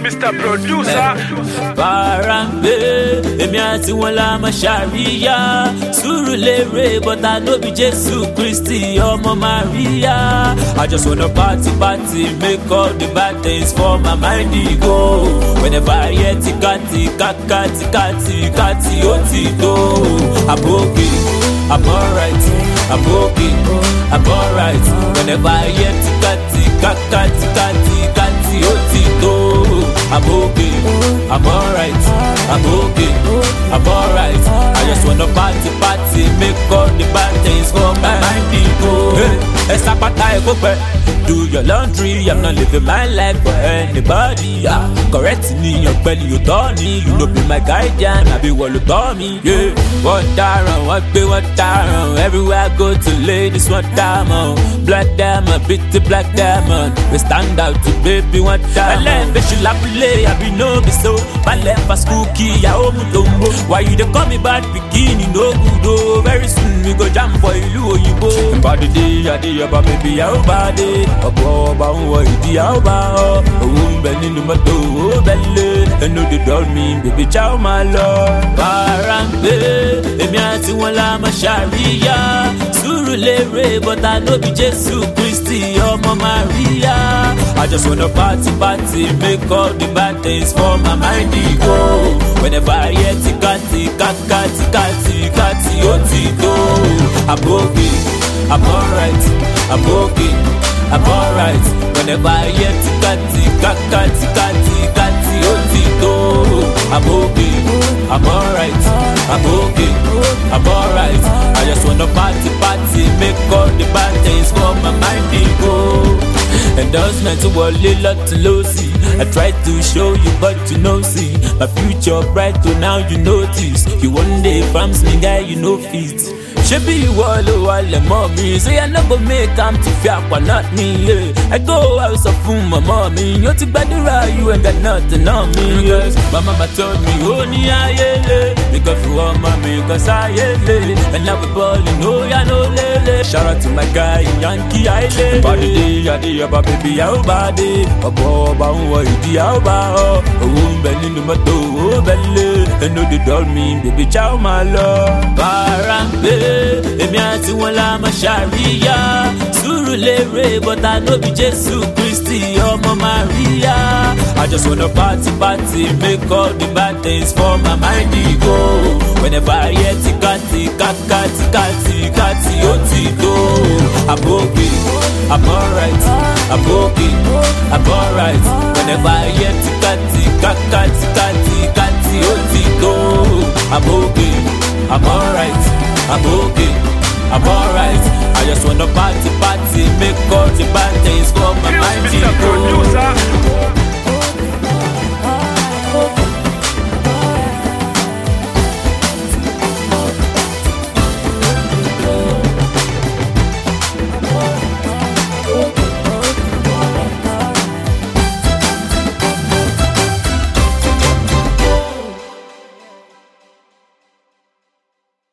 Mr. Producer. Parambe, èmi àti wọn la máa ṣàríyá. Surulere, but I know be Jesus Christi, ọmọ Maria. I just wanna party, make all the bad things for my mind go. Whenever I hear tikati, kati, otito. I'm okay, I'm alright, I'm okay, I'm alright. Whenever I hear tikati, kati, otito. I'm okay, I'm alright, I'm okay, I'm alright. I just wanna party, make all the bad things for my mind go. Esa pata e go pe. Do your laundry, I'm not living my life for anybody. Correct me, your belly, you don't need. You know be my guardian, I be what you taught me. Yeah, what down, what be what down. Everywhere I go to ladies, what diamond. Black diamond, pretty black diamond. We stand out to baby, what diamond. My life, she lap play, I be no be so. My life a spooky, I owe mutombo. Why you dey call me bad bikini, no good oh. Very soon we go jam for you, you bo. Body day, I day about baby, how bad it. Ọba ń wọ ìdí àwòbá ọ. Owó ń bẹ nínú mọ́tò owó bẹ́lẹ̀. Ẹnu dey dull me, baby já ó máa lọ. Parambe, èmi àti wọn la máa ṣàríyá. Surulere, but I know be Jesus Christi, ọmọ Maria. I just wanna party, make all the bad things for my mind go. Whenever I hear tikati, kati, otito. I'm okay, I'm alright, I'm okay, I'm alright. Whenever I hear tikati, kati, otito. I'm okay, I'm alright, I'm okay, I'm alright. I just wanna party, make all the bad things for my mind go. Endorsement to Wale lot to Losi. I tried to show you but you know see. My future bright to now you notice. You one day farms me guy you know fit. Shebi you all mommy. Say I never make am to fear not me. Yeah. I go house of my mommy. You to badura you ain't got nothing on me. Yes. My mama told me oh ni ayele. Because you want mommy cause I yele. And now we ballin' oh ya no lele. Shout out to my guy in Yankee Island. Body day I day about baby how bad it. Ọba ń wọ ìdí àwòbá ọ. Owó ń bẹ nínú mọ́tò owó bẹ́lẹ̀. Ẹnu dey dull me, baby já ó máa lọ. Parambe, èmi àti wọn la máa ṣàríyá. Surulere, but I know be Jesus Christi, ọmọ Maria. I just wanna party, make all the bad things for my mind go. Whenever I hear tikati, kati, otito. I'm okay, I'm alright, I'm okay, I'm alright. Whenever I hear tikati, kati, otito. I'm okay, I'm alright, I'm okay, I'm alright. I just wanna party, make all the bad things for my mind Mr. go. Producer.